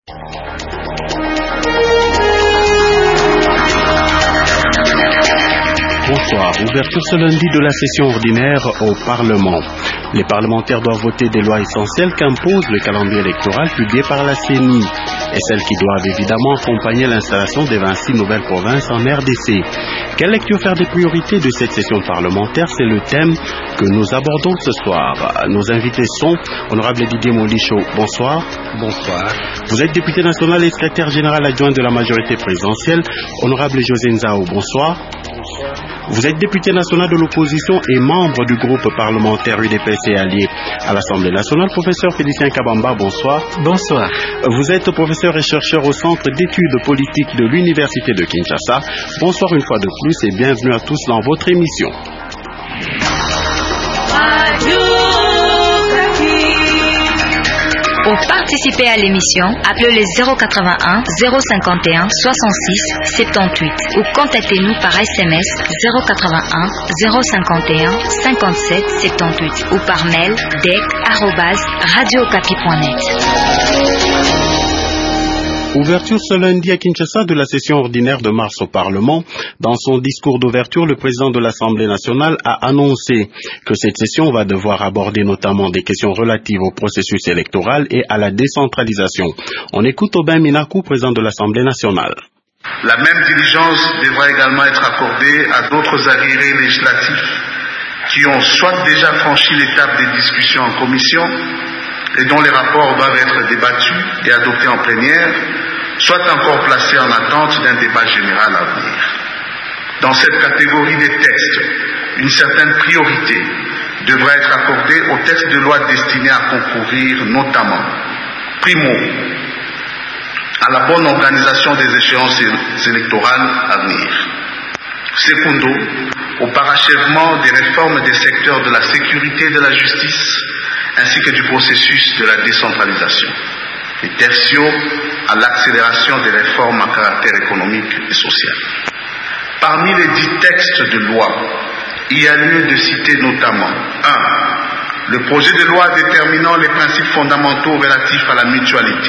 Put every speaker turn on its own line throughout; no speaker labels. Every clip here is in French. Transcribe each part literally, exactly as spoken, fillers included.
Bonsoir. Ouverture ce lundi de la session ordinaire au Parlement. Les parlementaires doivent voter des lois essentielles qu'impose le calendrier électoral publié par la C E N I et celles qui doivent évidemment accompagner l'installation des vingt-six nouvelles provinces en R D C. Quelle lecture faire des priorités de cette session parlementaire? C'est le thème que nous abordons ce soir. Nos invités sont Honorable Didier Molicho. Bonsoir.
Bonsoir.
Vous êtes député national et secrétaire général adjoint de la majorité présidentielle. Honorable José Nzao. Bonsoir.
Bonsoir.
Vous êtes député national de l'opposition et membre du groupe parlementaire U D P S et allié à l'Assemblée nationale. Professeur Félicien Kabamba, bonsoir.
Bonsoir.
Vous êtes professeur et chercheur au Centre d'études politiques de l'Université de Kinshasa. Bonsoir une fois de plus et bienvenue à tous dans votre émission.
Pour participer à l'émission, appelez le zéro quatre-vingt-un zéro cinquante et un soixante-six soixante-dix-huit ou contactez-nous par S M S zéro quatre-vingt-un zéro cinquante et un cinquante-sept soixante-dix-huit ou par mail d e c arobase radio okapi point net.
Ouverture ce lundi à Kinshasa de la session ordinaire de mars au Parlement. Dans son discours d'ouverture, le président de l'Assemblée nationale a annoncé que cette session va devoir aborder notamment des questions relatives au processus électoral et à la décentralisation. On écoute Aubin Minakou, président de l'Assemblée nationale.
La même diligence devra également être accordée à d'autres arriérés législatifs qui ont soit déjà franchi l'étape des discussions en commission et dont les rapports doivent être débattus et adoptés en plénière, soit encore placés en attente d'un débat général à venir. Dans cette catégorie des textes, une certaine priorité devra être accordée aux textes de loi destinés à concourir notamment, primo, à la bonne organisation des échéances électorales à venir. Secundo, au parachèvement des réformes des secteurs de la sécurité et de la justice, ainsi que du processus de la décentralisation. Et tertio, à l'accélération des réformes à caractère économique et social. Parmi les dix textes de loi, il y a lieu de citer notamment un. Le projet de loi déterminant les principes fondamentaux relatifs à la mutualité.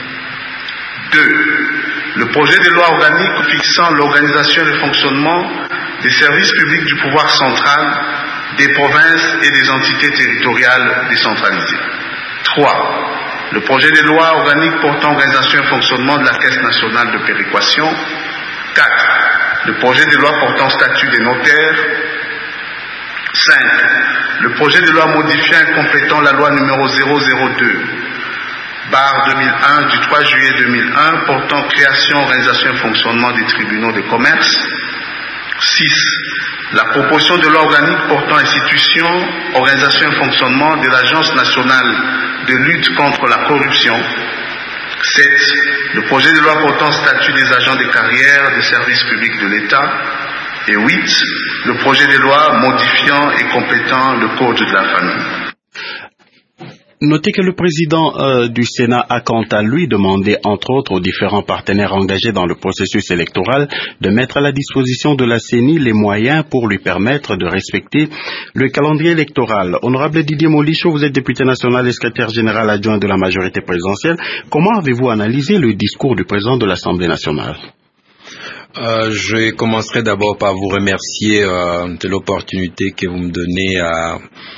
deux. Le projet de loi organique fixant l'organisation et le fonctionnement des services publics du pouvoir central, des provinces et des entités territoriales décentralisées. trois. Le projet de loi organique portant organisation et fonctionnement de la Caisse nationale de péréquation. quatre. Le projet de loi portant statut des notaires. cinq. Le projet de loi modifiant et complétant la loi numéro zéro zéro deux barre deux mille un du trois juillet deux mille un portant création, organisation et fonctionnement des tribunaux de commerce. six. La proposition de loi organique portant institution, organisation et fonctionnement de l'Agence nationale de lutte contre la corruption. sept. Le projet de loi portant statut des agents des carrières des services publics de l'État. Et huit. Le projet de loi modifiant et complétant le Code de la famille.
Notez que le président euh, du Sénat a quant à lui demandé, entre autres, aux différents partenaires engagés dans le processus électoral de mettre à la disposition de la C E N I les moyens pour lui permettre de respecter le calendrier électoral. Honorable Didier Molicho, vous êtes député national et secrétaire général adjoint de la majorité présidentielle. Comment avez-vous analysé le discours du président de l'Assemblée nationale?
Euh, je commencerai d'abord par vous remercier euh, de l'opportunité que vous me donnez à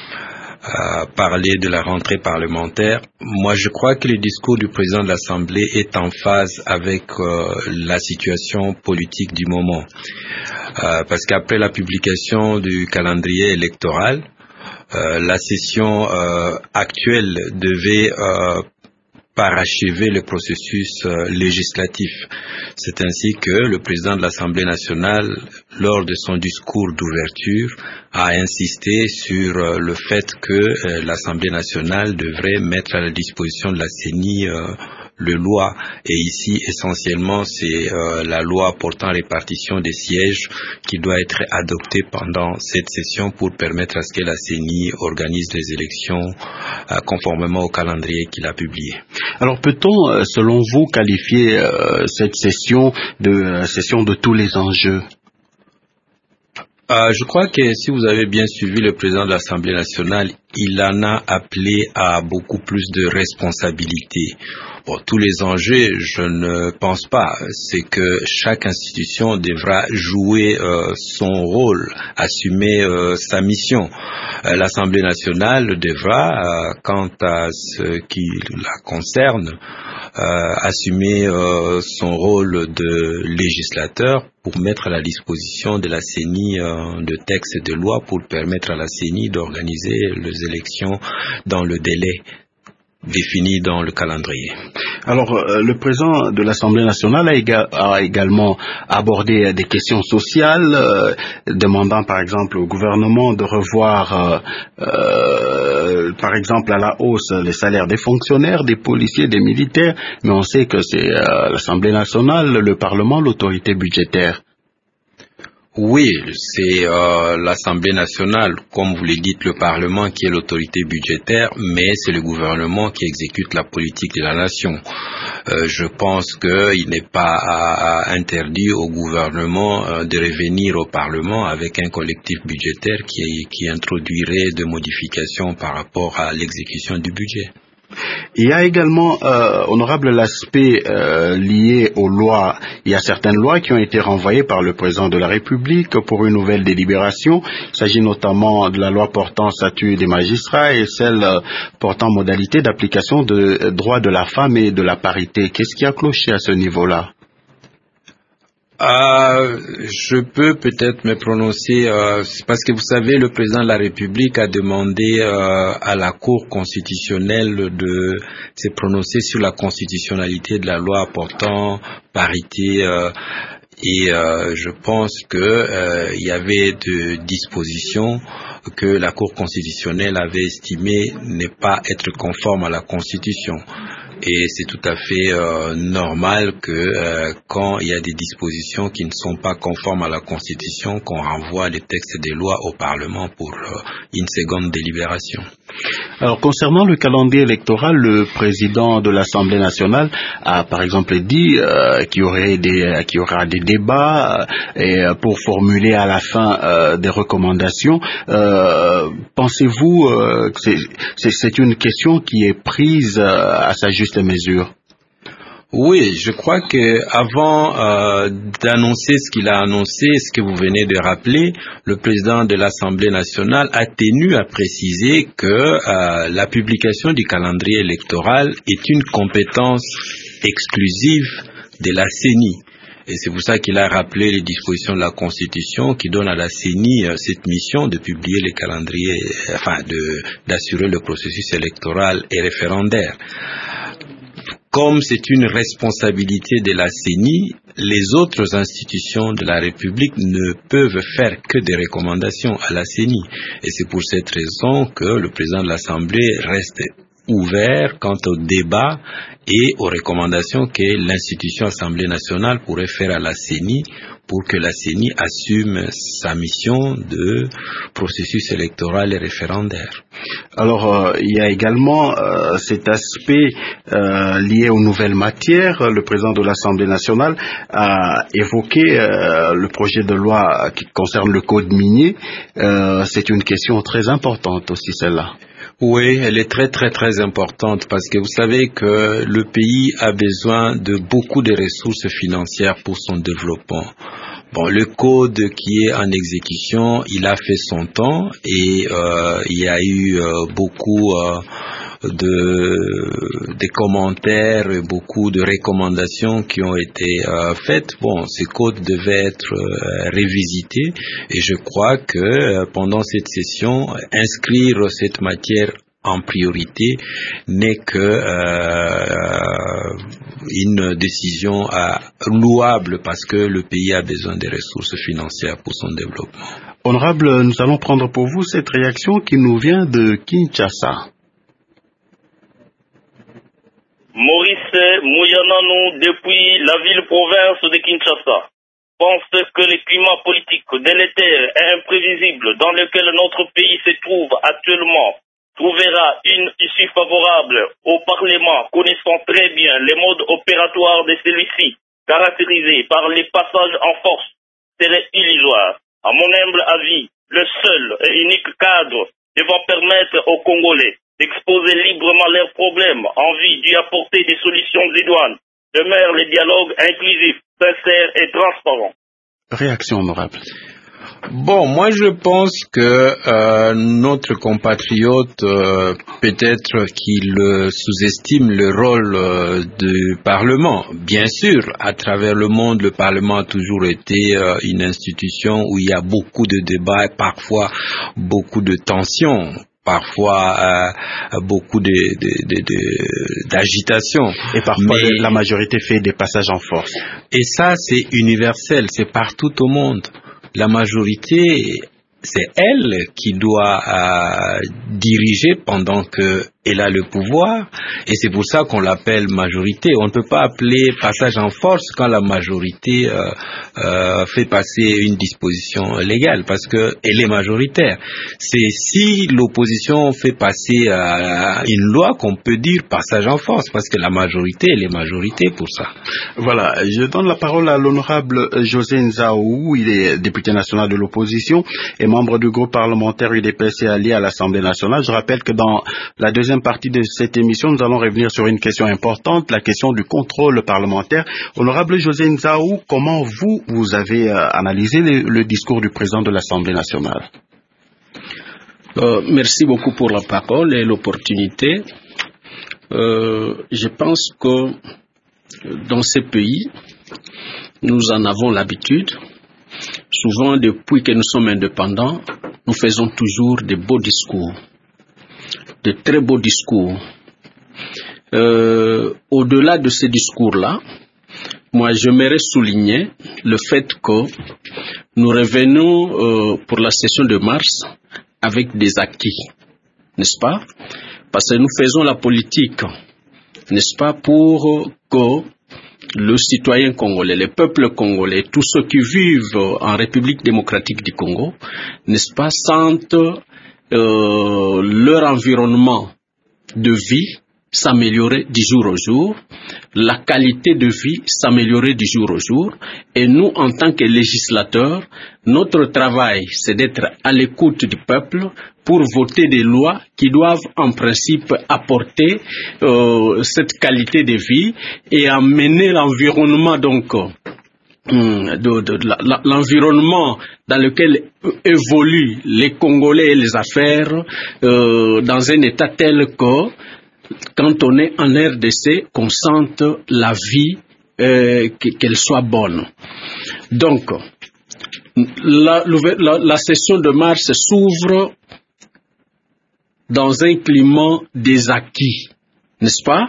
à parler de la rentrée parlementaire. Moi, je crois que le discours du président de l'Assemblée est en phase avec euh, la situation politique du moment. Euh, parce qu'après la publication du calendrier électoral, euh, la session euh, actuelle devait euh, parachever le processus euh, législatif. C'est ainsi que le président de l'Assemblée nationale, lors de son discours d'ouverture, a insisté sur euh, le fait que euh, l'Assemblée nationale devrait mettre à la disposition de la C E N I euh, le loi. Et ici, essentiellement, c'est euh, la loi portant répartition des sièges qui doit être adoptée pendant cette session pour permettre à ce que la C E N I organise les élections euh, conformément au calendrier qu'il a publié.
Alors peut-on, selon vous, qualifier euh, cette session de euh, session de tous les enjeux?
Euh, je crois que si vous avez bien suivi le président de l'Assemblée nationale, il en a appelé à beaucoup plus de responsabilités. Bon, tous les enjeux, je ne pense pas. C'est que chaque institution devra jouer euh, son rôle, assumer euh, sa mission. Euh, L'Assemblée nationale devra, euh, quant à ce qui la concerne, euh, assumer euh, son rôle de législateur pour mettre à la disposition de la C E N I euh, de textes et de lois pour permettre à la C E N I d'organiser les élections dans le délai défini dans le calendrier.
Alors, euh, le président de l'Assemblée nationale a, éga a également abordé des questions sociales, euh, demandant par exemple au gouvernement de revoir, euh, euh, par exemple, à la hausse les salaires des fonctionnaires, des policiers, des militaires, mais on sait que c'est euh, l'Assemblée nationale, le Parlement, l'autorité budgétaire.
Oui, c'est euh, l'Assemblée nationale, comme vous le dites, le Parlement qui est l'autorité budgétaire, mais c'est le gouvernement qui exécute la politique de la nation. Euh, je pense qu'il n'est pas à, à interdit au gouvernement euh, de revenir au Parlement avec un collectif budgétaire qui, qui introduirait des modifications par rapport à l'exécution du budget.
Il y a également, euh, honorable, l'aspect euh, lié aux lois. Il y a certaines lois qui ont été renvoyées par le président de la République pour une nouvelle délibération. Il s'agit notamment de la loi portant statut des magistrats et celle euh, portant modalité d'application de euh, droits de la femme et de la parité. Qu'est-ce qui a cloché à ce niveau-là?
Euh, je peux peut-être me prononcer, euh, parce que vous savez, le président de la République a demandé euh, à la Cour constitutionnelle de se prononcer sur la constitutionnalité de la loi portant parité euh, et euh, je pense que euh, il y avait des dispositions que la Cour constitutionnelle avait estimé ne pas être conformes à la Constitution. Et c'est tout à fait euh, normal que euh, quand il y a des dispositions qui ne sont pas conformes à la Constitution, qu'on renvoie les textes des lois au Parlement pour euh, une seconde délibération.
Alors, concernant le calendrier électoral, le président de l'Assemblée nationale a, par exemple, dit euh, qu'il y aurait des, qu'il y aura des débats euh, et euh, pour formuler à la fin euh, des recommandations. Euh, pensez-vous euh, que c'est, c'est, c'est une question qui est prise euh, à sa juste mesure?
Oui, je crois que avant euh, d'annoncer ce qu'il a annoncé, ce que vous venez de rappeler, le président de l'Assemblée nationale a tenu à préciser que euh, la publication du calendrier électoral est une compétence exclusive de la C E N I. Et c'est pour ça qu'il a rappelé les dispositions de la Constitution qui donnent à la C E N I euh, cette mission de publier les calendriers, euh, enfin de d'assurer le processus électoral et référendaire. Comme c'est une responsabilité de la C E N I, les autres institutions de la République ne peuvent faire que des recommandations à la C E N I. Et c'est pour cette raison que le président de l'Assemblée reste ouvert quant au débat et aux recommandations que l'institution Assemblée nationale pourrait faire à la C E N I pour que la C E N I assume sa mission de processus électoral et référendaire.
Alors, euh, il y a également euh, cet aspect euh, lié aux nouvelles matières. Le président de l'Assemblée nationale a évoqué euh, le projet de loi qui concerne le code minier. Euh, c'est une question très importante aussi, celle-là.
Oui, elle est très très très importante parce que vous savez que le pays a besoin de beaucoup de ressources financières pour son développement. Bon, le code qui est en exécution, il a fait son temps et euh, il y a eu euh, beaucoup euh, de, de commentaires, beaucoup de recommandations qui ont été euh, faites. Bon, ces codes devaient être euh, révisités et je crois que euh, pendant cette session, inscrire cette matière en priorité n'est que euh, une décision euh, louable parce que le pays a besoin de ressources financières pour son développement.
Honorable, nous allons prendre pour vous cette réaction qui nous vient de Kinshasa.
Maurice Mouyananou depuis la ville-province de Kinshasa pense que le climat politique délétère et imprévisible dans lequel notre pays se trouve actuellement trouvera une issue favorable au Parlement, connaissant très bien les modes opératoires de celui-ci, caractérisés par les passages en force, serait illusoire. À mon humble avis, le seul et unique cadre devant permettre aux Congolais d'exposer librement leurs problèmes en vue d'y apporter des solutions idoines, demeure le dialogue inclusif, sincère et transparent.
Réaction honorable.
Bon, moi je pense que euh, notre compatriote, euh, peut-être qu'il euh, sous-estime le rôle euh, du Parlement. Bien sûr, à travers le monde, le Parlement a toujours été euh, une institution où il y a beaucoup de débats et parfois beaucoup de tensions. Parfois euh, beaucoup de, de, de, de, d'agitation.
Et parfois
Mais,
la majorité fait des passages en force.
Et ça c'est universel, c'est partout au monde. La majorité, c'est elle qui doit euh, diriger pendant qu'elle a le pouvoir, et c'est pour ça qu'on l'appelle majorité. On ne peut pas appeler passage en force quand la majorité euh, euh, fait passer une disposition légale, parce qu'elle est majoritaire. C'est si l'opposition fait passer euh, une loi qu'on peut dire passage en force, parce que la majorité, elle est majorité pour ça.
Voilà, je donne la parole à l'honorable José Nzaou, il est député national de l'opposition et membre du groupe parlementaire U D P S et allié à l'Assemblée nationale. Je rappelle que dans la deuxième partie de cette émission, nous allons revenir sur une question importante, la question du contrôle parlementaire. Honorable José Nzaou, comment vous, vous avez euh, analysé le, le discours du président de l'Assemblée nationale?
euh, Merci beaucoup pour la parole et l'opportunité. Euh, je pense que dans ces pays, nous en avons l'habitude. Souvent, depuis que nous sommes indépendants, nous faisons toujours de beaux discours, de très beaux discours. Euh, au-delà de ces discours-là, moi, j'aimerais souligner le fait que nous revenons euh, pour la session de mars avec des acquis, n'est-ce pas? Parce que nous faisons la politique, n'est-ce pas, pour que le citoyen congolais, le peuple congolais, tous ceux qui vivent en République démocratique du Congo, n'est-ce pas, sentent euh, leur environnement de vie s'améliorer du jour au jour, la qualité de vie s'améliorer du jour au jour, et nous, en tant que législateurs, notre travail, c'est d'être à l'écoute du peuple pour voter des lois qui doivent en principe apporter euh, cette qualité de vie et amener l'environnement donc de, de, de, la, l'environnement dans lequel évoluent les Congolais et les affaires euh, dans un état tel que quand on est en R D C, qu'on sente la vie, euh, qu'elle soit bonne. Donc, la, la, la session de mars s'ouvre dans un climat des acquis, n'est-ce pas?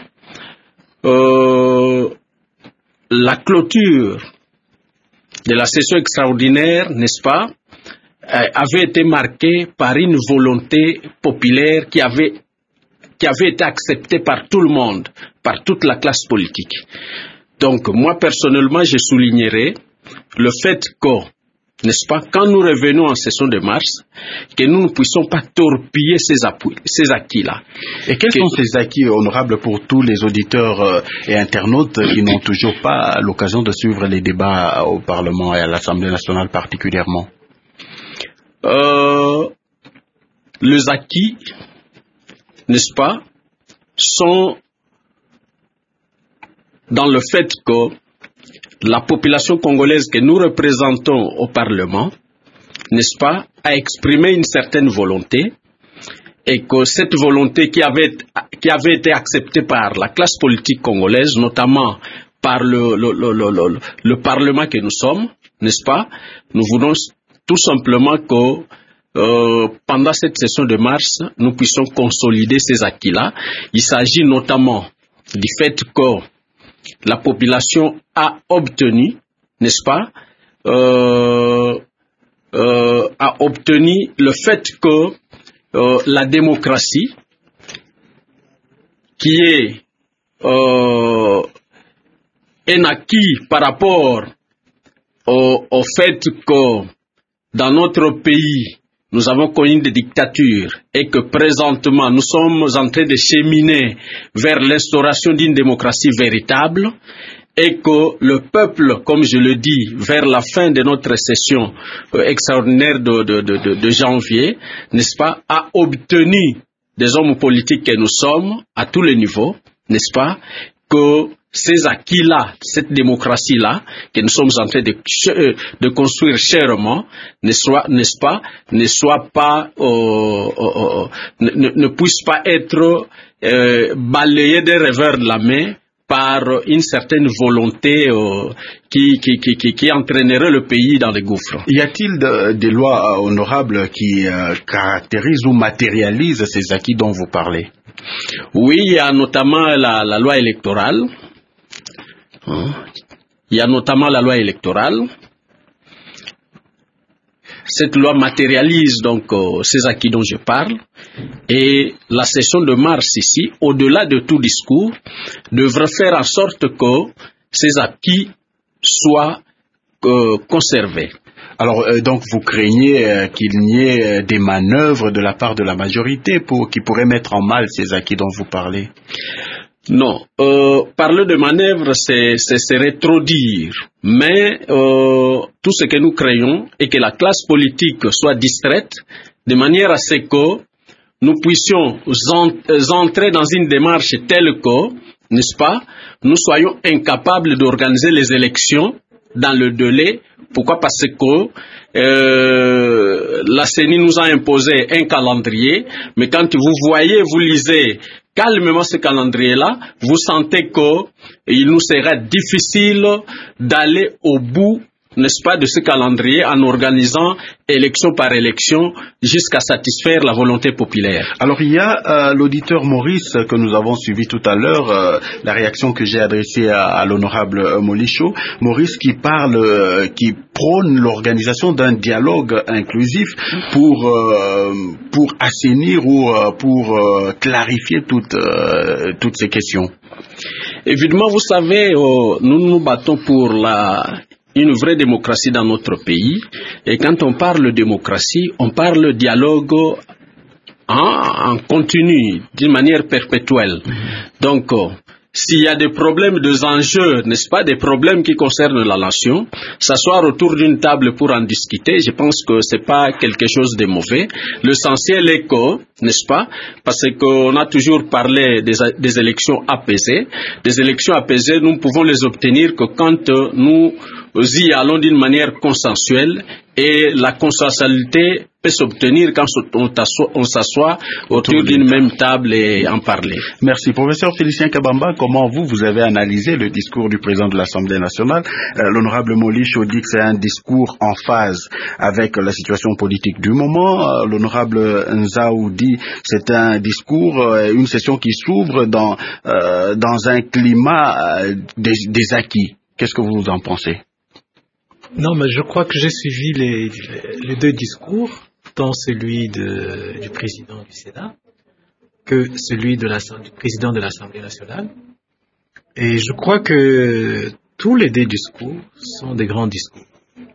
Euh, la clôture de la session extraordinaire, n'est-ce pas, avait été marquée par une volonté populaire qui avait qui avait été accepté par tout le monde, par toute la classe politique. Donc, moi, personnellement, je soulignerai le fait que, n'est-ce pas, quand nous revenons en session de mars, que nous ne puissions pas torpiller ces, ces acquis-là.
Et quels
que,
sont ces acquis honorables pour tous les auditeurs et internautes qui n'ont toujours pas l'occasion de suivre les débats au Parlement et à l'Assemblée nationale particulièrement?
euh, Les acquis, n'est-ce pas, sont dans le fait que la population congolaise que nous représentons au Parlement, n'est-ce pas, a exprimé une certaine volonté et que cette volonté qui avait, qui avait été acceptée par la classe politique congolaise, notamment par le, le, le, le, le, le Parlement que nous sommes, n'est-ce pas, nous voulons tout simplement que Euh, pendant cette session de mars, nous puissions consolider ces acquis-là. Il s'agit notamment du fait que la population a obtenu, n'est-ce pas, euh, euh, a obtenu le fait que euh, la démocratie, qui est euh, un acquis par rapport au, au fait que dans notre pays, nous avons connu des dictatures et que présentement nous sommes en train de cheminer vers l'instauration d'une démocratie véritable, et que le peuple, comme je le dis, vers la fin de notre session euh, extraordinaire de, de, de, de, de janvier, n'est-ce pas, a obtenu des hommes politiques que nous sommes, à tous les niveaux, n'est-ce pas, que ces acquis-là, cette démocratie-là, que nous sommes en train de, de construire chèrement, ne soit, n'est-ce pas, ne soit pas, euh, euh, ne, ne puisse pas être euh, balayée des revers de la main par une certaine volonté euh, qui, qui, qui, qui, qui entraînerait le pays dans les gouffres.
Y a-t-il de, des lois euh, honorables qui euh, caractérisent ou matérialisent ces acquis dont vous parlez?
Oui, il y a notamment la, la loi électorale. Il y a notamment la loi électorale. Cette loi matérialise donc euh, ces acquis dont je parle. Et la session de mars ici, au-delà de tout discours, devrait faire en sorte que ces acquis soient euh, conservés.
Alors, euh, donc, vous craignez euh, qu'il n'y ait euh, des manœuvres de la part de la majorité pour, qui pourraient mettre en mal ces acquis dont vous parlez?
Non, euh, parler de manœuvre, c'est, ce serait trop dire. Mais euh, tout ce que nous craignons est que la classe politique soit distraite de manière à ce que nous puissions entrer dans une démarche telle que, n'est-ce pas, nous soyons incapables d'organiser les élections dans le délai. Pourquoi? Parce que euh, la C E N I nous a imposé un calendrier, mais quand vous voyez, vous lisez calmement ce calendrier-là, vous sentez qu'il nous sera difficile d'aller au bout, n'est-ce pas, de ce calendrier en organisant élection par élection jusqu'à satisfaire la volonté populaire.
Alors il y a euh, l'auditeur Maurice que nous avons suivi tout à l'heure, euh, la réaction que j'ai adressée à, à l'honorable euh, Molicho, Maurice qui parle, euh, qui prône l'organisation d'un dialogue inclusif pour euh, pour assainir ou euh, pour euh, clarifier toutes euh, toutes ces questions.
Évidemment, vous savez, euh, nous nous battons pour la une vraie démocratie dans notre pays. Et quand on parle de démocratie, on parle de dialogue en, en continu, d'une manière perpétuelle. Donc, euh, s'il y a des problèmes, des enjeux, n'est-ce pas, des problèmes qui concernent la nation, s'asseoir autour d'une table pour en discuter, je pense que c'est pas quelque chose de mauvais. L'essentiel est que, n'est-ce pas, parce qu'on a toujours parlé des, des élections apaisées. Des élections apaisées, nous pouvons les obtenir que quand nous y allons d'une manière consensuelle, et la consensualité peut s'obtenir quand on s'assoit autour d'une même table et en parler.
Merci. Professeur Félicien Kabamba, comment vous, vous avez analysé le discours du président de l'Assemblée nationale? euh, L'honorable Molicho dit que c'est un discours en phase avec la situation politique du moment. Euh, L'honorable Nzaou dit que c'est un discours, euh, une session qui s'ouvre dans, euh, dans un climat euh, des, des acquis. Qu'est-ce que vous en pensez?
Non, mais je crois que j'ai suivi les, les deux discours, tant celui de, du président du Sénat que celui de la, du président de l'Assemblée nationale. Et je crois que tous les deux discours sont des grands discours.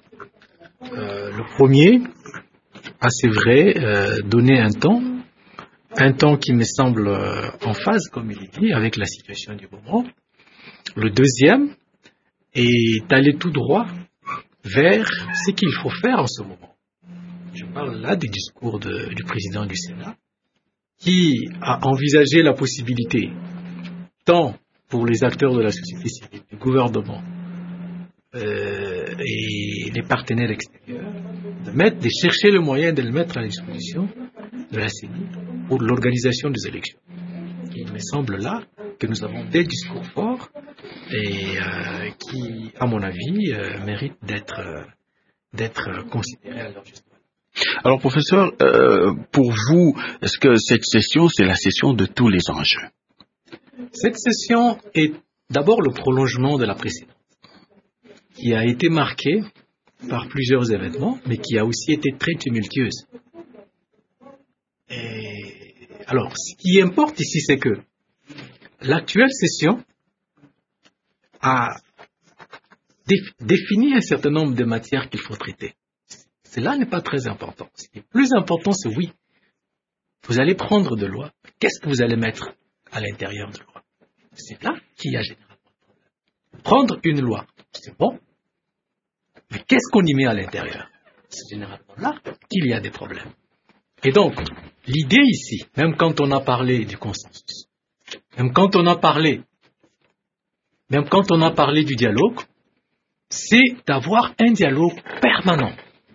Euh, le premier, assez vrai, euh, donner un temps, un temps qui me semble euh, en phase, comme il dit, avec la situation du moment. Le deuxième est aller tout droit vers ce qu'il faut faire en ce moment. Je parle là du discours de, du président du Sénat, qui a envisagé la possibilité, tant pour les acteurs de la société civile, du gouvernement euh, et les partenaires extérieurs, de, mettre, de chercher le moyen de le mettre à la disposition de la C E N I pour l'organisation des élections. Il me semble là que nous avons des discours forts et euh, qui, à mon avis, euh, méritent d'être, euh, d'être considérés à leur juste valeur.
Alors, professeur, euh, pour vous, est-ce que cette session, c'est la session de tous les enjeux?
Cette session est d'abord le prolongement de la précédente, qui a été marquée par plusieurs événements, mais qui a aussi été très tumultueuse. Et alors, ce qui importe ici, c'est que l'actuelle session a dé- défini un certain nombre de matières qu'il faut traiter. Cela n'est pas très important. Ce qui est plus important, c'est oui, vous allez prendre de loi. Qu'est-ce que vous allez mettre à l'intérieur de loi? C'est là qu'il y a généralement le problème. prendre une loi, c'est bon, mais qu'est-ce qu'on y met à l'intérieur? C'est généralement là qu'il y a des problèmes. Et donc, l'idée ici, même quand on a parlé du consensus, même quand on a parlé, même quand on a parlé du dialogue, c'est d'avoir un dialogue permanent.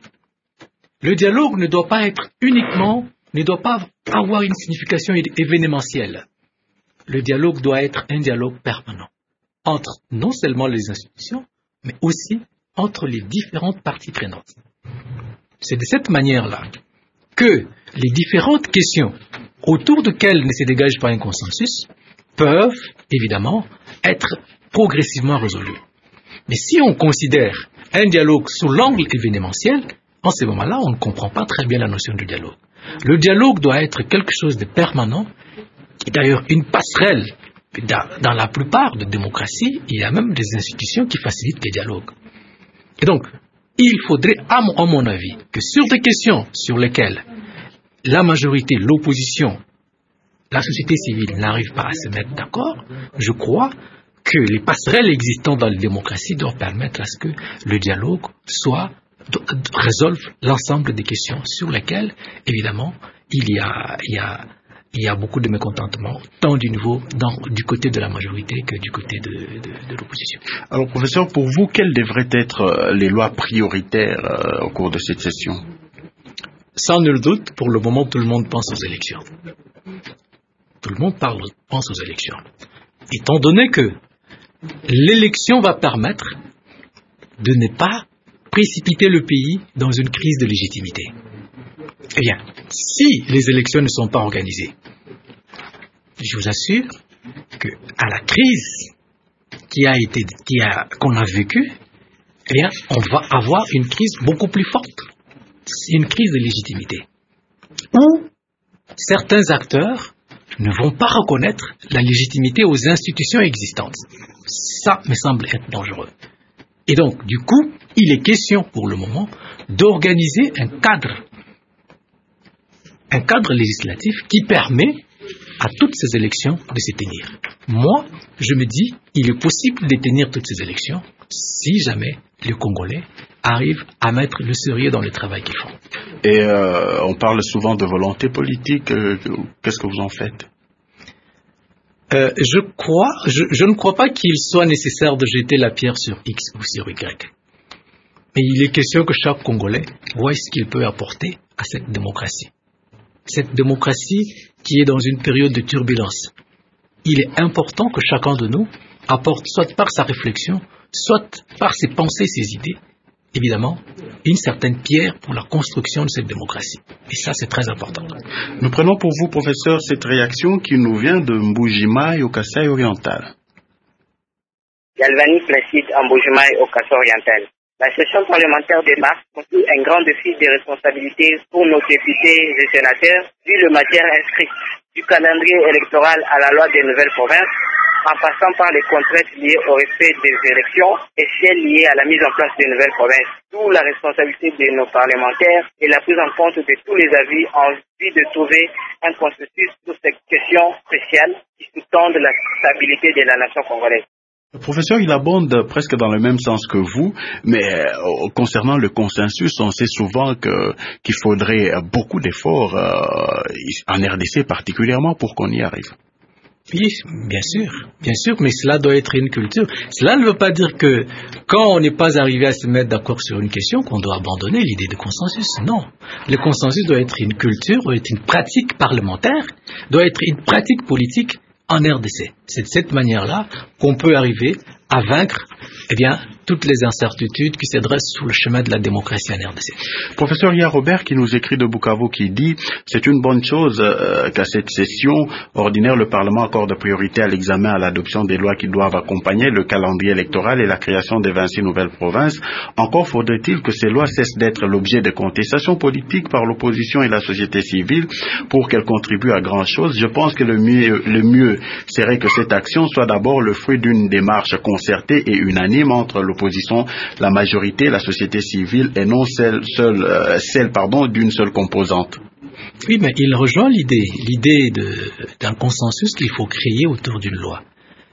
Le dialogue ne doit pas être uniquement, ne doit pas avoir une signification événementielle. Le dialogue doit être un dialogue permanent entre non seulement les institutions, mais aussi entre les différentes parties prenantes. C'est de cette manière-là que les différentes questions autour desquelles ne se dégage pas un consensus peuvent évidemment être progressivement résolues. Mais si on considère un dialogue sous l'angle événementiel, en ce moment-là, on ne comprend pas très bien la notion du dialogue. Le dialogue doit être quelque chose de permanent, et d'ailleurs une passerelle. Dans, dans la plupart des démocraties, il y a même des institutions qui facilitent les dialogues. Et donc, il faudrait, à mon, à mon avis, que sur des questions sur lesquelles la majorité, l'opposition, la société civile n'arrivent pas à se mettre d'accord, je crois que les passerelles existantes dans les démocraties doivent permettre à ce que le dialogue soit, résolve l'ensemble des questions sur lesquelles, évidemment, il y a, il y a, il y a beaucoup de mécontentement, tant du niveau, dans, du côté de la majorité que du côté de, de, de l'opposition.
Alors, professeur, pour vous, quelles devraient être les lois prioritaires euh, au cours de cette session?
Sans nul doute, pour le moment, tout le monde pense aux élections. Tout le monde parle, pense aux élections. Étant donné que l'élection va permettre de ne pas précipiter le pays dans une crise de légitimité. Eh bien, si les élections ne sont pas organisées, je vous assure que à la crise qui a été, qui a, qu'on a vécue, eh bien, on va avoir une crise beaucoup plus forte. C'est une crise de légitimité, où certains acteurs ne vont pas reconnaître la légitimité aux institutions existantes. Ça me semble être dangereux. Et donc, du coup, il est question pour le moment d'organiser un cadre, un cadre législatif qui permet à toutes ces élections de se tenir. Moi, je me dis, il est possible de tenir toutes ces élections si jamais les Congolais arrivent à mettre le sérieux dans le travail qu'ils font.
Et euh, on parle souvent de volonté politique. Euh, qu'est-ce que vous en faites?
euh, je, crois, je, je ne crois pas qu'il soit nécessaire de jeter la pierre sur X ou sur Y. Mais il est question que chaque Congolais voit ce qu'il peut apporter à cette démocratie. Cette démocratie qui est dans une période de turbulence. Il est important que chacun de nous apporte, soit par sa réflexion, soit par ses pensées, ses idées, évidemment, une certaine pierre pour la construction de cette démocratie. Et ça, c'est très important.
Nous prenons pour vous, professeur, cette réaction qui nous vient de Mbujimayi au Kasaï oriental.
Galvani Placide à Mbujimayi au Kasaï oriental. La session parlementaire de mars constitue un grand défi de responsabilité pour nos députés et sénateurs, vu le matière inscrite du calendrier électoral à la loi des nouvelles provinces, en passant par les contraintes liées au respect des élections et celles liées à la mise en place des nouvelles provinces. D'où la responsabilité de nos parlementaires et la prise en compte de tous les avis en vue de trouver un consensus sur cette question spéciale qui sous-tend la stabilité de la nation congolaise.
Le professeur, il abonde presque dans le même sens que vous, mais euh, concernant le consensus, on sait souvent que, qu'il faudrait beaucoup d'efforts euh, en R D C particulièrement pour qu'on y arrive.
Oui, bien sûr, bien sûr, mais cela doit être une culture. Cela ne veut pas dire que quand on n'est pas arrivé à se mettre d'accord sur une question, qu'on doit abandonner l'idée de consensus. Non, le consensus doit être une culture, doit être une pratique parlementaire, doit être une pratique politique en R D C. C'est de cette manière-là qu'on peut arriver à vaincre eh bien, toutes les incertitudes qui se dressent sur le chemin de la démocratie en R D C.
Professeur, il y a Robert qui nous écrit de Bukavu qui dit « C'est une bonne chose euh, qu'à cette session ordinaire, le Parlement accorde priorité à l'examen à l'adoption des lois qui doivent accompagner le calendrier électoral et la création des vingt-six nouvelles provinces. Encore faudrait-il que ces lois cessent d'être l'objet de contestations politiques par l'opposition et la société civile pour qu'elles contribuent à grand-chose. Je pense que le mieux, le mieux serait que cette action soit d'abord le fruit d'une démarche concertée et unanime entre l'opposition, la majorité, la société civile et non celle, seule, euh, celle pardon, d'une seule composante. »
Oui, mais il rejoint l'idée, l'idée de, d'un consensus qu'il faut créer autour d'une loi.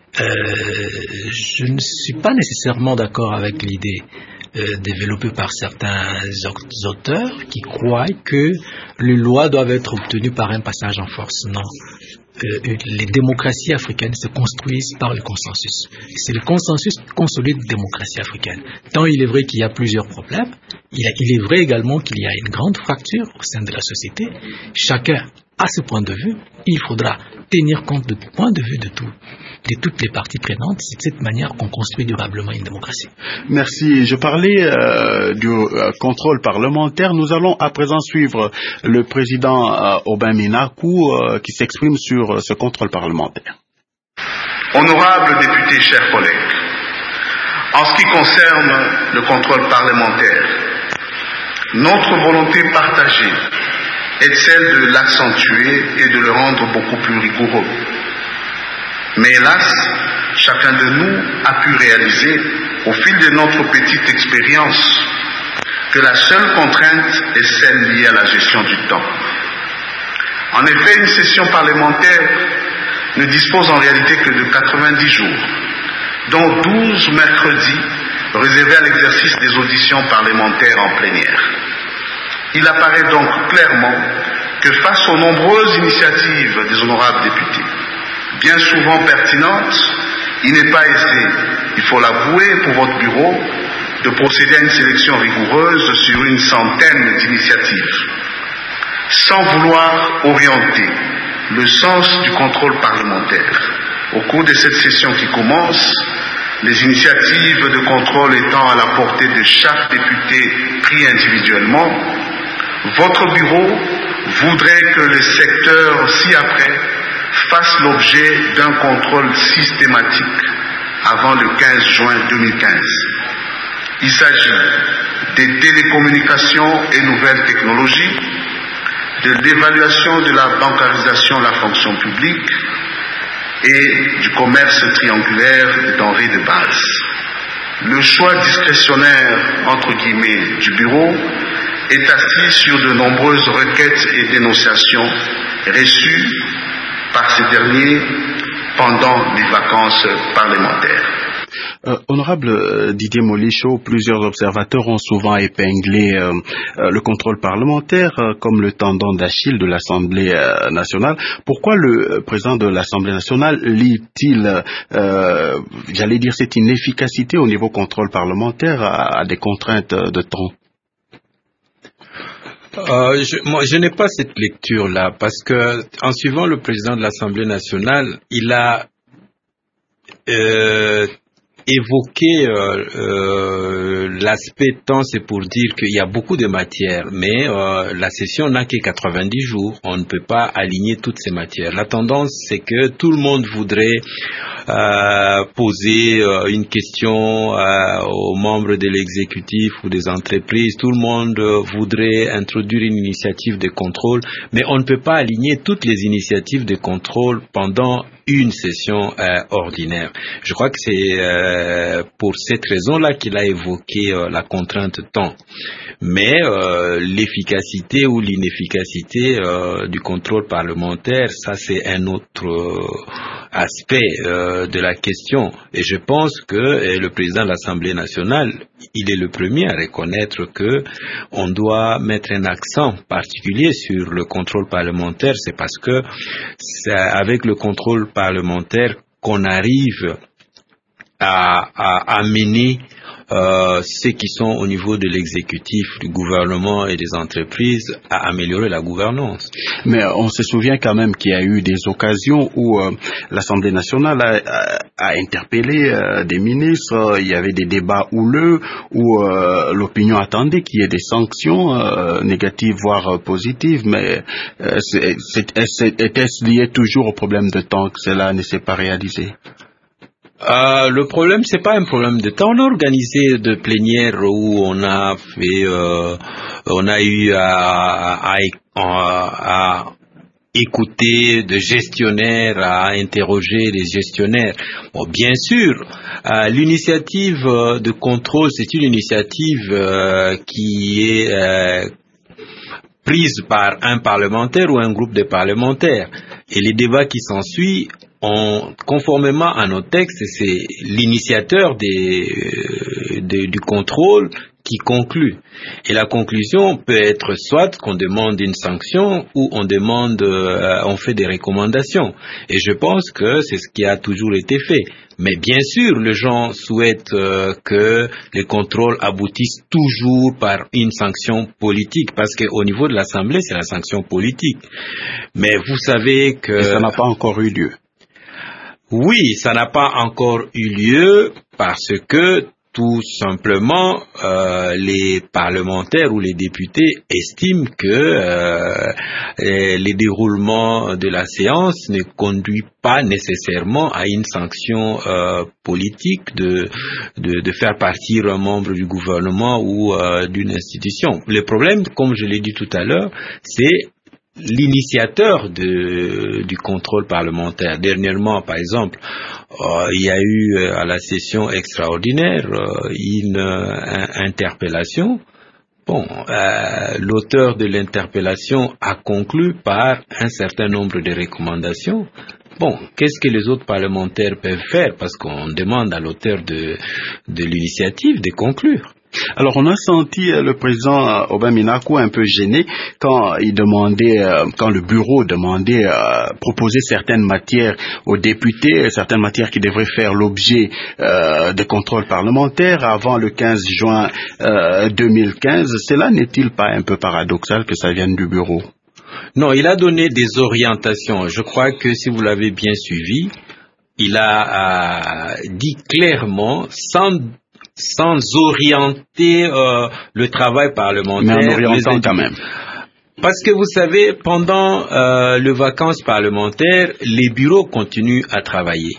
Euh, je ne suis pas nécessairement d'accord avec l'idée euh, développée par certains auteurs qui croient que les lois doivent être obtenues par un passage en force. Non. Euh, les démocraties africaines se construisent par le consensus. C'est le consensus qui consolide la démocratie africaine. Tant il est vrai qu'il y a plusieurs problèmes, il, a, il est vrai également qu'il y a une grande fracture au sein de la société. Chacun a ce point de vue. Il faudra tenir compte du point de vue de, tout, de toutes les parties prenantes. C'est de cette manière qu'on construit durablement une démocratie.
Merci. Je parlais euh, du euh, contrôle parlementaire. Nous allons à présent suivre le président euh, Aubin Minakou euh, qui s'exprime sur euh, ce contrôle parlementaire.
Honorables députés, chers collègues, en ce qui concerne le contrôle parlementaire, notre volonté partagée est celle de l'accentuer et de le rendre beaucoup plus rigoureux. Mais hélas, chacun de nous a pu réaliser, au fil de notre petite expérience, que la seule contrainte est celle liée à la gestion du temps. En effet, une session parlementaire ne dispose en réalité que de quatre-vingt-dix jours, dont douze mercredis réservés à l'exercice des auditions parlementaires en plénière. Il apparaît donc clairement que face aux nombreuses initiatives des honorables députés, bien souvent pertinentes, il n'est pas aisé, il faut l'avouer pour votre bureau, de procéder à une sélection rigoureuse sur une centaine d'initiatives, sans vouloir orienter le sens du contrôle parlementaire. Au cours de cette session qui commence, les initiatives de contrôle étant à la portée de chaque député pris individuellement, votre bureau voudrait que le secteur ci-après fasse l'objet d'un contrôle systématique avant le quinze juin deux mille quinze. Il s'agit des télécommunications et nouvelles technologies, de l'évaluation de la bancarisation de la fonction publique et du commerce triangulaire de denrées de base. Le choix discrétionnaire, entre guillemets, du bureau est assis sur de nombreuses requêtes et dénonciations reçues par ces derniers pendant les vacances parlementaires.
Euh, honorable Didier Molicho, plusieurs observateurs ont souvent épinglé euh, euh, le contrôle parlementaire euh, comme le tendon d'Achille de l'Assemblée euh, nationale. Pourquoi le président de l'Assemblée nationale lie-t-il, euh, j'allais dire, cette inefficacité au niveau contrôle parlementaire à, à des contraintes de temps?
Euh, je, moi, je n'ai pas cette lecture-là parce que, en suivant le président de l'Assemblée nationale, il a euh, évoqué euh, euh, l'aspect temps, c'est pour dire qu'il y a beaucoup de matières, mais euh, la session n'a que quatre-vingt-dix jours. On ne peut pas aligner toutes ces matières. La tendance, c'est que tout le monde voudrait Euh, poser euh, une question euh, aux membres de l'exécutif ou des entreprises. Tout le monde euh, voudrait introduire une initiative de contrôle, mais on ne peut pas aligner toutes les initiatives de contrôle pendant une session euh, ordinaire. Je crois que c'est euh, pour cette raison-là qu'il a évoqué euh, la contrainte temps. Mais euh, l'efficacité ou l'inefficacité euh, du contrôle parlementaire, ça c'est un autre euh, aspect euh, de la question. Et je pense que et le président de l'Assemblée nationale, il est le premier à reconnaître que on doit mettre un accent particulier sur le contrôle parlementaire. C'est parce que c'est avec le contrôle parlementaire qu'on arrive à, à, à mener Euh, ceux qui sont au niveau de l'exécutif, du gouvernement et des entreprises à améliorer la gouvernance.
Mais on se souvient quand même qu'il y a eu des occasions où euh, l'Assemblée nationale a, a, a interpellé euh, des ministres, il y avait des débats houleux où euh, l'opinion attendait qu'il y ait des sanctions euh, négatives voire euh, positives, mais euh, c'est, c'est, c'est, était-ce lié toujours au problème de temps que cela ne s'est pas réalisé?
Euh, le problème, c'est pas un problème de temps. On a organisé de plénières où on a fait, euh, on a eu à, à, à, à écouter de gestionnaires, à interroger les gestionnaires. Bon, bien sûr, euh, l'initiative de contrôle, c'est une initiative euh, qui est euh, prise par un parlementaire ou un groupe de parlementaires. Et les débats qui s'ensuivent on, conformément à nos textes, c'est l'initiateur des, euh, des, du contrôle qui conclut. Et la conclusion peut être soit qu'on demande une sanction ou on demande, euh, on fait des recommandations. Et je pense que c'est ce qui a toujours été fait. Mais bien sûr, les gens souhaitent euh, que les contrôles aboutissent toujours par une sanction politique, parce qu'au niveau de l'Assemblée, c'est la sanction politique. Mais vous savez que...
Et ça n'a pas encore eu lieu.
Oui, ça n'a pas encore eu lieu parce que tout simplement, euh, les parlementaires ou les députés estiment que euh, les déroulements de la séance ne conduisent pas nécessairement à une sanction euh, politique de, de, de faire partir un membre du gouvernement ou euh, d'une institution. Le problème, comme je l'ai dit tout à l'heure, c'est l'initiateur de, du contrôle parlementaire. Dernièrement, par exemple, euh, il y a eu euh, à la session extraordinaire euh, une euh, interpellation. Bon, euh, l'auteur de l'interpellation a conclu par un certain nombre de recommandations. Bon, qu'est-ce que les autres parlementaires peuvent faire? Parce qu'on demande à l'auteur de, de l'initiative de conclure.
Alors, on a senti euh, le président euh, Aubin Minaku un peu gêné quand il demandait, euh, quand le bureau demandait, euh, proposer certaines matières aux députés, certaines matières qui devraient faire l'objet euh, de contrôle parlementaire avant le quinze juin euh, deux mille quinze. Cela n'est-il pas un peu paradoxal que ça vienne du bureau?
Non, il a donné des orientations. Je crois que si vous l'avez bien suivi, il a euh, dit clairement, sans sans orienter euh, le travail parlementaire.
Mais en orientant quand même.
Parce que vous savez, pendant euh, les vacances parlementaires, les bureaux continuent à travailler.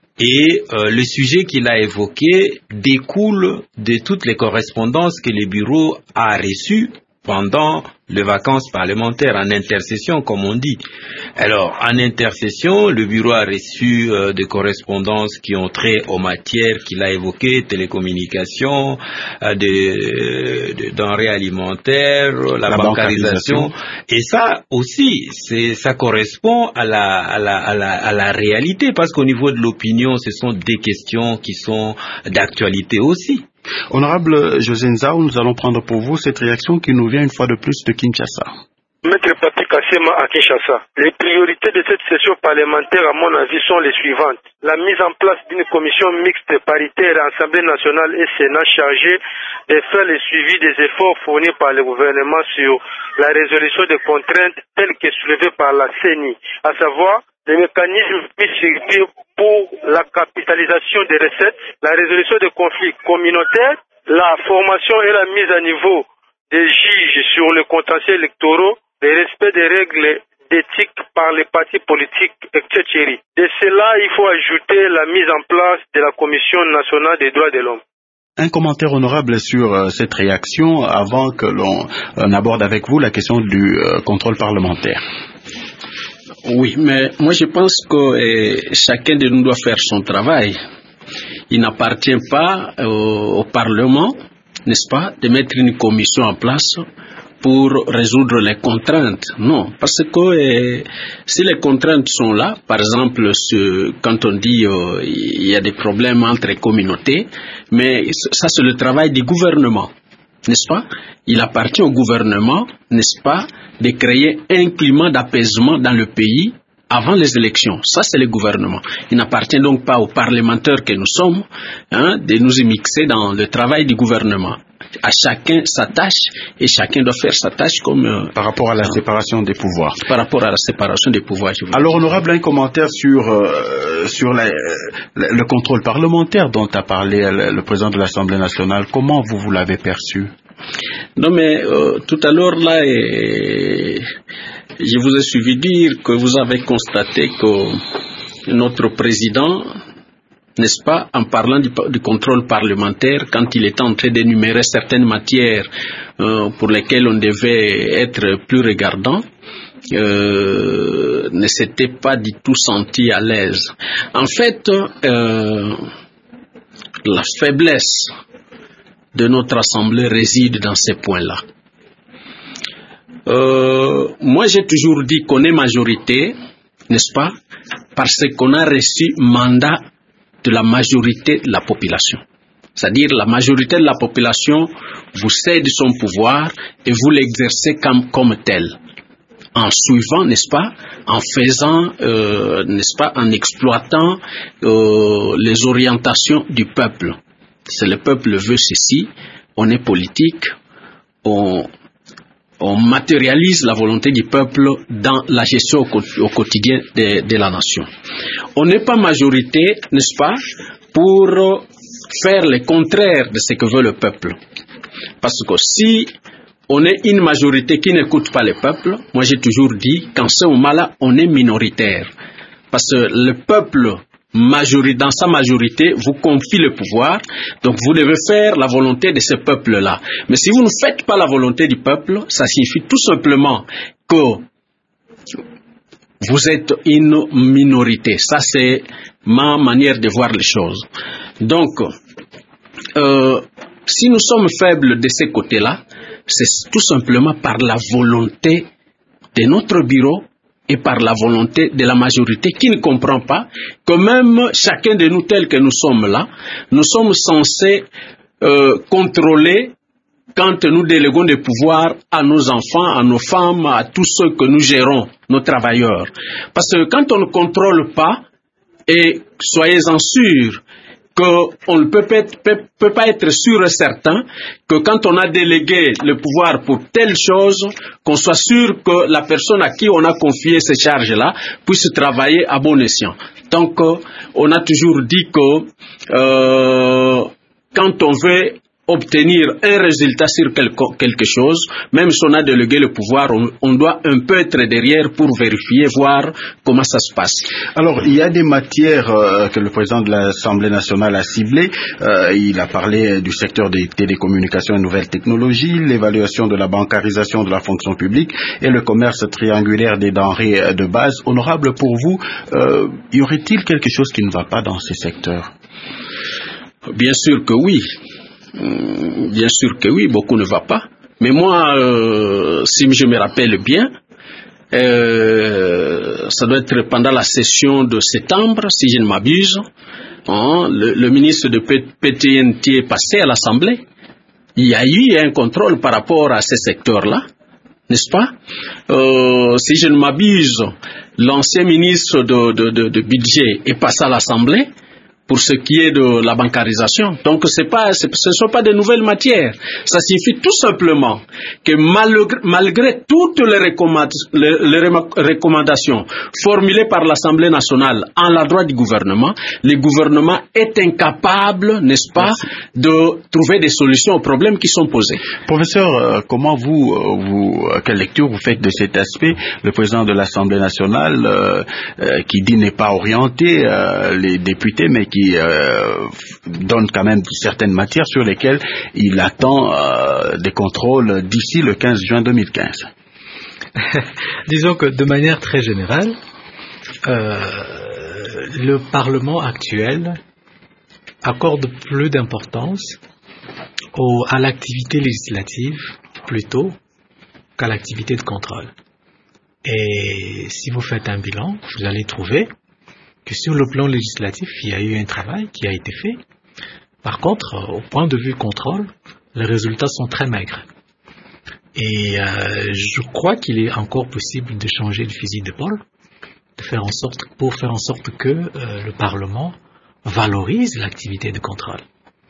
Et euh, le sujet qu'il a évoqué découle de toutes les correspondances que le bureau a reçues pendant les vacances parlementaires, en intercession, comme on dit. Alors, en intercession, le bureau a reçu euh, des correspondances qui ont trait aux matières qu'il a évoquées, télécommunications, euh, des de, denrées alimentaires, la, la bancarisation. Et ça aussi, c'est, ça correspond à la, à, la, à, la, à la réalité, parce qu'au niveau de l'opinion, ce sont des questions qui sont d'actualité aussi.
Honorable José Nzao, nous allons prendre pour vous cette réaction qui nous vient une fois de plus de Kinshasa.
Maître Papi Kassema à Kinshasa. Les priorités de cette session parlementaire, à mon avis, sont les suivantes. La mise en place d'une commission mixte paritaire à Assemblée nationale et Sénat chargée de faire le suivi des efforts fournis par le gouvernement sur la résolution des contraintes telles que soulevées par la C E N I, à savoir les mécanismes mis sur pied pour la capitalisation des recettes, la résolution des conflits communautaires, la formation et la mise à niveau des juges sur les contentieux électoraux, le respect des règles d'éthique par les partis politiques, et cetera. De cela, il faut ajouter la mise en place de la Commission nationale des droits de l'homme.
Un commentaire honorable sur euh, cette réaction avant que l'on euh, aborde avec vous la question du euh, contrôle parlementaire.
Oui, mais moi je pense que euh, chacun de nous doit faire son travail. Il n'appartient pas euh, au Parlement, n'est-ce pas, de mettre une commission en place pour résoudre les contraintes. Non, parce que euh, si les contraintes sont là, par exemple, ce, quand on dit euh, il y a des problèmes entre communautés, mais ça c'est le travail du gouvernement, n'est-ce pas? Il appartient au gouvernement, n'est-ce pas, de créer un climat d'apaisement dans le pays avant les élections. Ça, c'est le gouvernement. Il n'appartient donc pas aux parlementaires que nous sommes hein, de nous immixer dans le travail du gouvernement. À chacun sa tâche et chacun doit faire sa tâche comme... Euh,
par rapport à la euh, séparation des pouvoirs.
Par rapport à la séparation des pouvoirs. Je
Alors, honorable, un commentaire sur, euh, sur la, le, le contrôle parlementaire dont a parlé le, le président de l'Assemblée nationale. Comment vous, vous l'avez perçu?
Non, mais euh, tout à l'heure, là, et, je vous ai suivi dire que vous avez constaté que notre président, n'est-ce pas, en parlant du, du contrôle parlementaire, quand il était en train d'énumérer certaines matières euh, pour lesquelles on devait être plus regardant, euh, ne s'était pas du tout senti à l'aise. En fait, euh, la faiblesse de notre Assemblée réside dans ces points-là. Euh, moi, j'ai toujours dit qu'on est majorité, n'est-ce pas, parce qu'on a reçu mandat de la majorité de la population. C'est-à-dire la majorité de la population vous cède son pouvoir et vous l'exercez comme, comme tel. En suivant, n'est-ce pas, en faisant, euh, n'est-ce pas, en exploitant euh, les orientations du peuple. Si le peuple veut ceci, on est politique, on, on matérialise la volonté du peuple dans la gestion au, au quotidien de, de la nation. On n'est pas majorité, n'est-ce pas, pour faire le contraire de ce que veut le peuple. Parce que si on est une majorité qui n'écoute pas le peuple, moi j'ai toujours dit qu'en ce moment-là, on est minoritaire. Parce que le peuple, majori- dans sa majorité, vous confie le pouvoir, donc vous devez faire la volonté de ce peuple-là. Mais si vous ne faites pas la volonté du peuple, ça signifie tout simplement que vous êtes une minorité. Ça, c'est ma manière de voir les choses. Donc, euh, si nous sommes faibles de ce côté-là, c'est tout simplement par la volonté de notre bureau et par la volonté de la majorité qui ne comprend pas que même chacun de nous tels que nous sommes là, nous sommes censés euh, contrôler quand nous déléguons des pouvoirs à nos enfants, à nos femmes, à tous ceux que nous gérons, nos travailleurs. Parce que quand on ne contrôle pas, et soyez-en sûrs, qu'on ne peut, peut, peut pas être sûr et certain que quand on a délégué le pouvoir pour telle chose, qu'on soit sûr que la personne à qui on a confié ces charges-là puisse travailler à bon escient. Donc, on a toujours dit que euh, quand on veut obtenir un résultat sur quelque chose, même si on a délégué le pouvoir, on, on doit un peu être derrière pour vérifier, voir comment ça se passe.
Alors, il y a des matières euh, que le président de l'Assemblée nationale a ciblées. Euh, il a parlé du secteur des télécommunications et nouvelles technologies, l'évaluation de la bancarisation de la fonction publique et le commerce triangulaire des denrées de base. Honorable, pour vous, euh, y aurait-il quelque chose qui ne va pas dans ces secteurs?
Bien sûr que oui. Bien sûr que oui, beaucoup ne va pas. Mais moi, euh, si je me rappelle bien, euh, ça doit être pendant la session de septembre, si je ne m'abuse, hein, le, le ministre de P T N T est passé à l'Assemblée. Il y a eu un contrôle par rapport à ces secteurs-là, n'est-ce pas? euh, Si je ne m'abuse, l'ancien ministre de, de, de, de budget est passé à l'Assemblée pour ce qui est de la bancarisation. Donc c'est pas, c'est, ce ne sont pas de nouvelles matières. Ça signifie tout simplement que malgré, malgré toutes les, recommand, les, les recommandations formulées par l'Assemblée nationale en la droite du gouvernement, le gouvernement est incapable, n'est-ce pas, Merci. de trouver des solutions aux problèmes qui sont posés.
Professeur, comment vous, vous, quelle lecture vous faites de cet aspect? Le président de l'Assemblée nationale euh, euh, qui dit n'est pas orienté euh, les députés, mais qui qui euh, donne quand même certaines matières sur lesquelles il attend euh, des contrôles d'ici le quinze juin deux mille quinze.
Disons que de manière très générale, euh, le Parlement actuel accorde plus d'importance au, à l'activité législative plutôt qu'à l'activité de contrôle. Et si vous faites un bilan, vous allez trouver que sur le plan législatif, il y a eu un travail qui a été fait. Par contre, au point de vue contrôle, les résultats sont très maigres. Et euh, je crois qu'il est encore possible de changer de fusil d'épaule, de faire en sorte, pour faire en sorte que euh, le Parlement valorise l'activité de contrôle.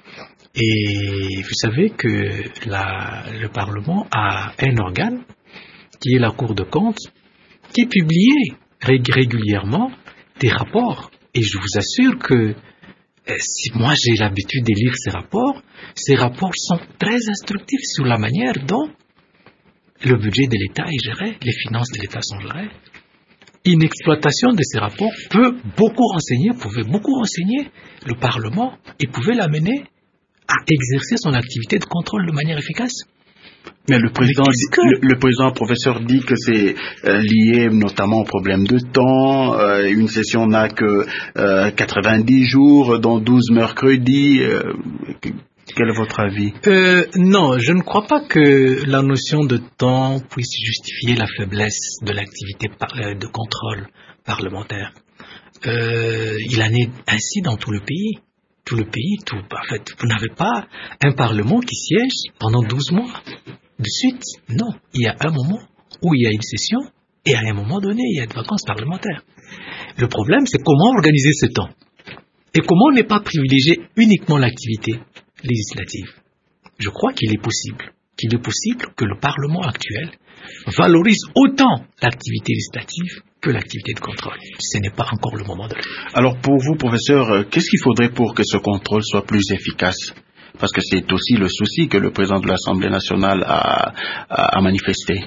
Et vous savez que la, le Parlement a un organe, qui est la Cour de comptes, qui publie régulièrement des rapports. Et je vous assure que euh, si moi j'ai l'habitude de lire ces rapports, ces rapports sont très instructifs sur la manière dont le budget de l'État est géré, les finances de l'État sont gérées. Une exploitation de ces rapports peut beaucoup renseigner, pouvait beaucoup renseigner le Parlement et pouvait l'amener à exercer son activité de contrôle de manière efficace.
Mais le président, que... le, le président professeur dit que c'est euh, lié notamment au problème de temps. Euh, une session n'a que euh, quatre-vingt-dix jours, dont douze mercredis. Euh, quel est votre avis?
euh, Non, je ne crois pas que la notion de temps puisse justifier la faiblesse de l'activité par, euh, de contrôle parlementaire. euh, il en est ainsi dans tout le pays. Tout le pays, tout, en fait, vous n'avez pas un Parlement qui siège pendant douze mois de suite. Non, il y a un moment où il y a une session et à un moment donné, il y a des vacances parlementaires. Le problème, c'est comment organiser ce temps et comment ne pas privilégier uniquement l'activité législative. Je crois qu'il est possible, qu'il est possible que le Parlement actuel valorise autant l'activité législative que l'activité de contrôle. Ce n'est pas encore le moment de le faire.
Alors pour vous, professeur, qu'est-ce qu'il faudrait pour que ce contrôle soit plus efficace? Parce que c'est aussi le souci que le président de l'Assemblée nationale a, a, a manifesté.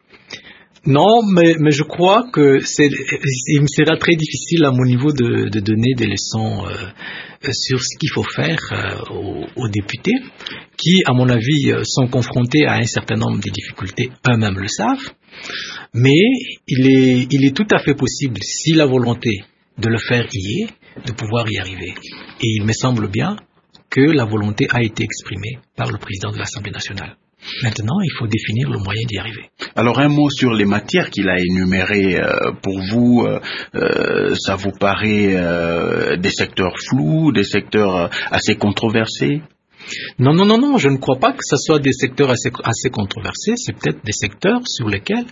Non, mais, mais je crois que c'est, il me sera très difficile à mon niveau de, de donner des leçons euh, sur ce qu'il faut faire euh, aux, aux députés qui, à mon avis, sont confrontés à un certain nombre de difficultés, eux-mêmes le savent. Mais il est, il est tout à fait possible, si la volonté de le faire y est, de pouvoir y arriver. Et il me semble bien que la volonté a été exprimée par le président de l'Assemblée nationale. Maintenant, il faut définir le moyen d'y arriver.
Alors, un mot sur les matières qu'il a énumérées. Euh, pour vous, euh, ça vous paraît euh, des secteurs flous, des secteurs assez controversés?
Non, non, non, non, je ne crois pas que ce soit des secteurs assez, assez controversés. C'est peut-être des secteurs sur lesquels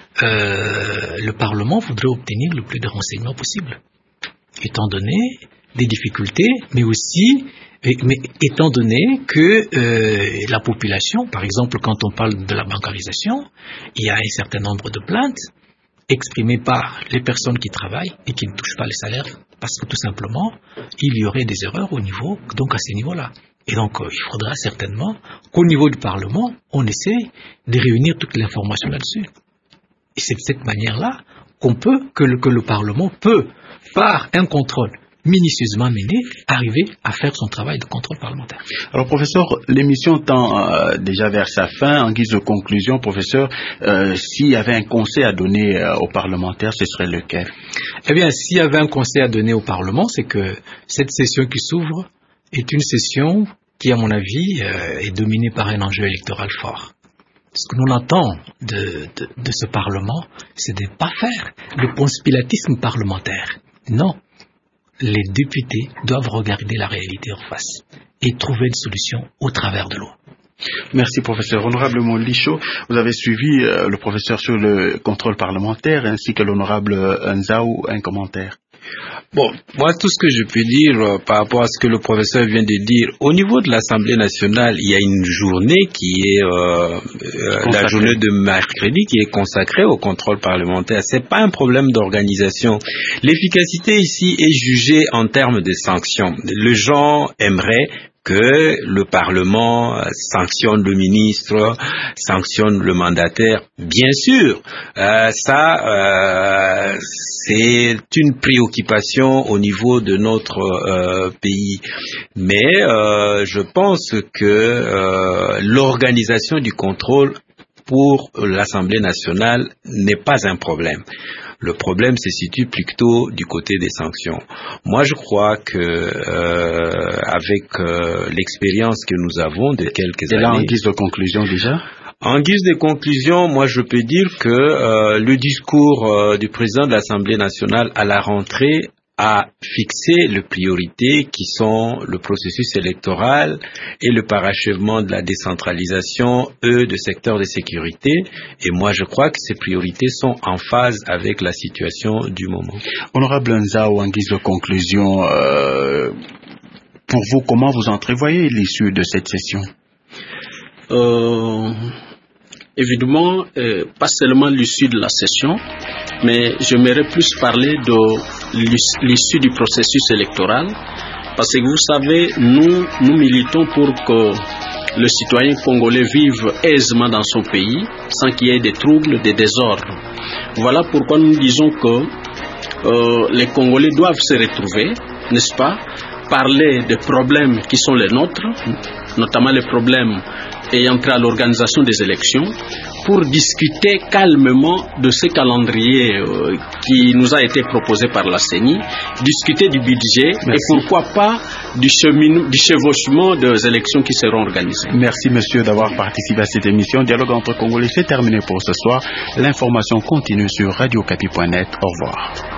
euh, le Parlement voudrait obtenir le plus de renseignements possible, étant donné des difficultés, mais aussi, mais étant donné que euh, la population, par exemple, quand on parle de la bancarisation, il y a un certain nombre de plaintes exprimées par les personnes qui travaillent et qui ne touchent pas le salaire, parce que tout simplement, il y aurait des erreurs au niveau, donc à ce niveau-là. Et donc, euh, il faudra certainement qu'au niveau du Parlement, on essaie de réunir toute l'information là-dessus. Et c'est de cette manière-là qu'on peut, que le, que le Parlement peut, par un contrôle minutieusement mené, arriver à faire son travail de contrôle parlementaire.
Alors, professeur, l'émission tend euh, déjà vers sa fin. En guise de conclusion, professeur, euh, s'il y avait un conseil à donner euh, aux parlementaires, ce serait lequel?
Eh bien, s'il y avait un conseil à donner au Parlement, c'est que cette session qui s'ouvre est une session qui, à mon avis, euh, est dominée par un enjeu électoral fort. Ce que l'on entend de, de, de ce Parlement, c'est de ne pas faire le conspiratisme parlementaire. Non. Les députés doivent regarder la réalité en face et trouver une solution au travers de l'eau.
Merci, professeur. Honorable Molicho, vous avez suivi euh, le professeur sur le contrôle parlementaire ainsi que l'honorable Nzao, un commentaire.
Bon, moi, tout ce que je peux dire euh, par rapport à ce que le professeur vient de dire, au niveau de l'Assemblée nationale, il y a une journée qui est euh, euh, la journée de mercredi qui est consacrée au contrôle parlementaire. C'est pas un problème d'organisation. L'efficacité ici est jugée en termes de sanctions. Les gens aimeraient que le Parlement sanctionne le ministre, sanctionne le mandataire. Bien sûr, euh, ça, euh, c'est une préoccupation au niveau de notre euh, pays. Mais euh, je pense que euh, l'organisation du contrôle pour l'Assemblée nationale n'est pas un problème. Le problème se situe plutôt du côté des sanctions. Moi, je crois que euh, avec euh, l'expérience que nous avons de quelques
Et là,
années...
en guise de conclusion déjà?
En guise de conclusion, moi, je peux dire que euh, le discours euh, du président de l'Assemblée nationale à la rentrée a fixé les priorités qui sont le processus électoral et le parachèvement de la décentralisation, eux, de secteur de sécurité. Et moi, je crois que ces priorités sont en phase avec la situation du moment.
Honorable Nzao, en guise de conclusion, euh, pour vous, comment vous entrevoyez l'issue de cette session?
euh, Évidemment, euh, pas seulement l'issue de la session, mais j'aimerais plus parler de l'issue du processus électoral, parce que vous savez, nous, nous militons pour que le citoyen congolais vive aisément dans son pays, sans qu'il y ait des troubles, des désordres. Voilà pourquoi nous disons que euh, les Congolais doivent se retrouver, n'est-ce pas, parler des problèmes qui sont les nôtres, notamment les problèmes ayant trait à l'organisation des élections, pour discuter calmement de ce calendrier euh, qui nous a été proposé par la C E N I, discuter du budget. Merci. Et pourquoi pas du, chemin, du chevauchement des élections qui seront organisées.
Merci monsieur d'avoir participé à cette émission. Dialogue entre Congolais, c'est terminé pour ce soir. L'information continue sur radio okapi point net. Au revoir.